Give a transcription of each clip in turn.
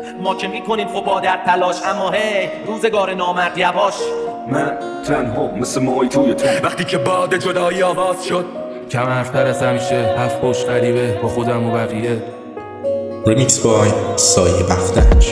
ما که میکنیم خوبا در تلاش، اما هی روزگار نامرد یواش. من تنها مثل ماهی توی تو، وقتی که باد جدایی آواز شد. کم حرفتر از همیشه، هفت پشت غریبه با خودم و بقیه. ریمیکس بای سایه بختک.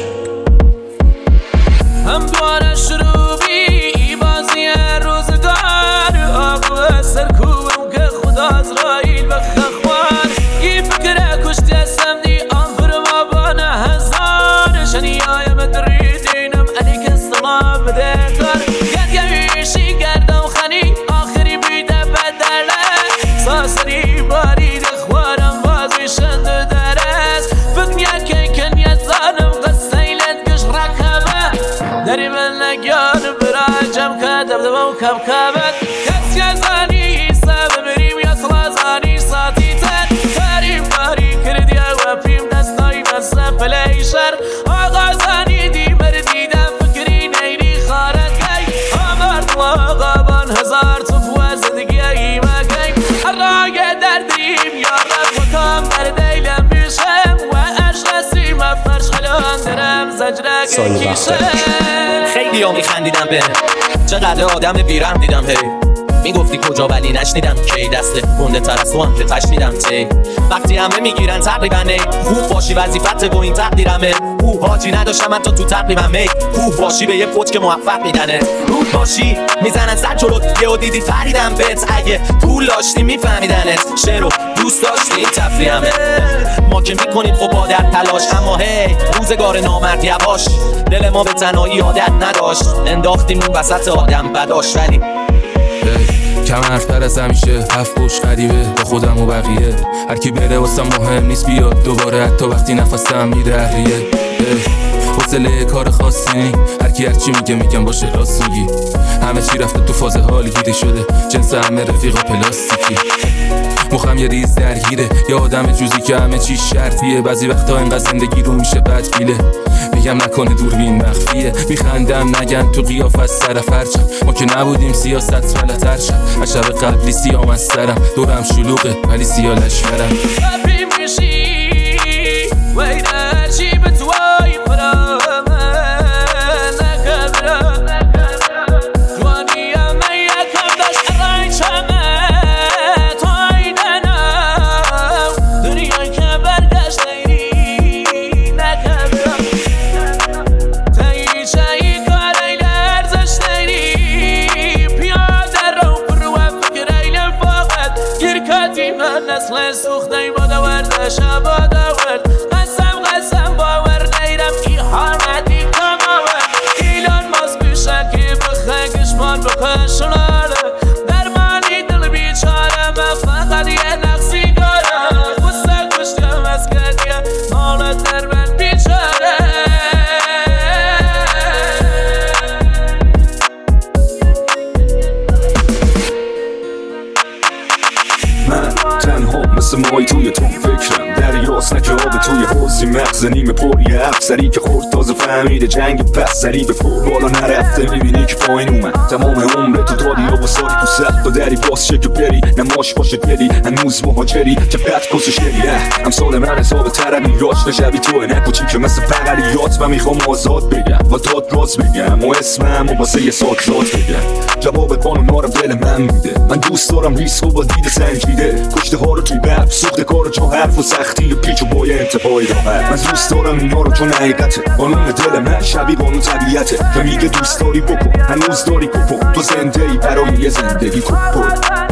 هم دوار شروعی بازی روزگار، آقا سرکوبم که خدا ازرائیل بخوار. این فکر کشتی سمدی آنفر ما بانه هزار، شنیای مدریدینم علی که سلام بده کار. گرگویشی گردم خانی آخری بیده بدله، ساسری بارید خوارم بازی شند درست. فکر که کنیت زانم قصیلت گش رکبه، داری من نگیان براجم که دبدبه و کم کبت. کسی زانی سبب بریم یا سلازانی ساتی تن، تریم باری کردی و پیم دستای بسه پلیشر. آقا زانی دی مردیدم فکری نیری خارد گی، آمرد آقا بان هزار تفوه زندگی ایمه گی. رای دردیم یا رب و کام در دیلم بیشم، و اشرسی مفرش خلان درم زجرک کیشم. خیلی ها میخندیدم به چقدر آدم بیرم دیدم. هی میگفتی کجا ولی نشنیدم کی، دست گنده تر از تو هم که تشنیدم تی. وقتی همه میگیرن تقریبا ای خوب باشی وظیفته و این تقدیرمه. حاجی نداشتم حتی تو تقریبا می خوب باشی به یه پوچ که موفق میدنه. رود باشی میزنن سر جلوت یهو دیدی فریدم بهت، اگه پول داشتی میفهمیدنت. شعر رو دوست داشتی این تفریحمه. ما که میکنیم خوبا در تلاش، اما هی روزگار نامرد یواش. دل ما به تنهایی عادت نداشت، انداختیم اون وسط آدم بداش. ولی کم حرفتر از همیشه، هفت پشت غریبه با خودم و بقیه. هر کی بره واسم مهم نیست بیاد دوباره، حتی وقتی نفسم میره اهریه. حوصله کار خاصی نی، هر کی هر چی میگه میگم باشه راست میگی. همه چی رفته تو فاز حالی گیری شده، جنس همه رفیقا پلاستیکی. مخم یه ریز درگیره، یه آدم جوزی که همه چی شرطیه. بعضی وقتا اینقدر زندگی رو میشه بدگیله، میگم نکنه دوربین مخفیه. میخندم نگن تو قیافه از سر فرچم، ما که نبودیم سیاست بلتر شد. از شب قبلی سیام از سرم، دورم شلوغه ولی سیا لشکرم. تبریم میشی وی درچی به توی پرامه نکبرم. جوانی همه یکم داشت رنگ چمه توی دنم، دنیای که برگشت نیری نکبرم. تاییچهی کار ایل ارزش نیری، پیاده رو برو و فکر ایل فاقد. گرکتی من نسل سوخته بادا ورده شبا دورد. قسم باور نیرم ای حامدی کم آورد. ایلان ماز بیشه که بخه گشمان بخشناله. درمانی دل بیچاره من فقط یه نقصی دارم. خسته کشتیم از کردیه مالت در من بیچاره. من تنها مثل ماهی توی تو، فکرم دریاست نه که آب توی حوضی. مغز نیمه پر یه افسری که خورد تازه فهمیده جنگ پس سری به فور بالا نرفته. میبینی که پایین اومد تمام عمرت تو دادی و ساری تو سخت و دری باز شه که بری. نماش باشه دلی هنوز مهاجری که بد کسشگری. امثال من حساب ترقی یاش نشبی توه، نکوچی که مثل فقریات. و میخوام آزاد بگم و داد راز بگم و اسمم و واسه یه ساک زاد بگم. جواب قانونا رو دل من میده، من دوست دارم ریسک و با دید سنجیده. کشته ها رو توی بف سوخته کار جا حرف و سختی و پیچ و بای انتباهی راحت. من دوست دارم اینا رو چون حقیقته، قانون دل من شبیه قانون طبیعته که میگه دوست داری بکن هنوز داری کپو. تو زنده ای برای یه زندگی کپو.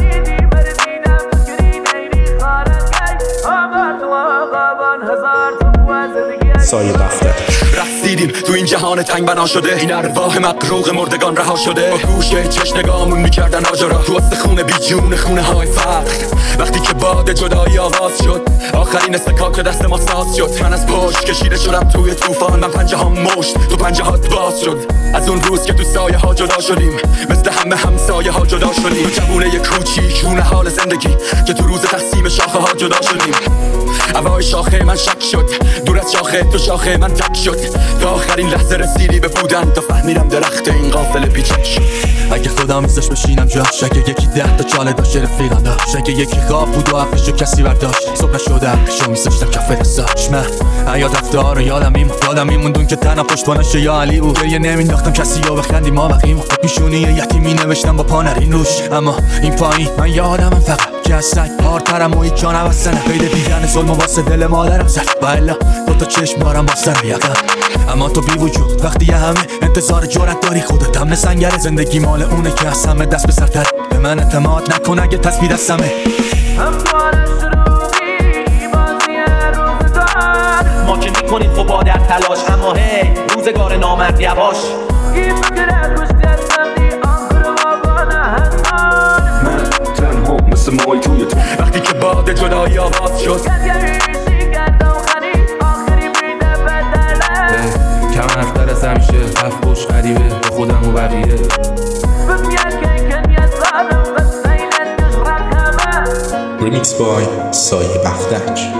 سایه بختک. رسیدیم تو این جهان تنگ بنا شده، این ارواح مقروق مردگان رها شده. با گوشه چش نگامون میکردن آجرا تو وسط خونه بی جون خونه های فقر. وقتی که باد جدایی آواز شد، آخرین استکاک دست ما ساز شد. من از پشت کشیده شدم توی طوفان، من پنجه ها مشت تو پنجه هات باز شد. از اون روز که تو سایه ها جدا شدیم، مثل همه همسایه ها جدا شدیم. تو جوونه ی کوچیک حال زندگی که تو روز تقسیم شاخه ها جدا شدیم. هوای شاخه من شک شد، دور از شاخه تو شاخه من تک شد. تا آخرین لحظه رسیدی به بودن، تا فهمیدم درخت این قافله بیچک شد. اگه خدا میذاش بشینم جاش، اگه یکی 10 تا چاله داشت رفیقم داشت، اگه یکی خواب بود و حقشو کسی برداشت، صبح شده حقشو میذاشتم کف دستاش. من حیات رفتار رو یادم میموندون که تنها پشتوانش یا علی بود. گریه نمینداختم کسی یا بخندی ما بقیمون، میشونی یتیمی نوشتم با پا نرین روش. اما این پایین من یادمم فقط که از سگ پارترم و هیچ جا نبستنم. قید دیدن ظلم واسه دل مادرم زد و الا 2 تا چشم دارم با سر یقم. اما تو بی وجود وقتی یه همه انتظار جرأت داری، خودت هم سنگره. زندگی مال اونه که از همه دست به سرتر. به من اعتماد نکن اگه تصویر دستمه. ما که میکنیم خب با در تلاش، اما هی روزگار نامرد یواش. من تنها مثل مای توی تو، وقتی که باد جدایی آواز شد. کم حرفتر از همیشه، هفت خوش غریبه با خودم و بقیه. Remix by سایه بختک.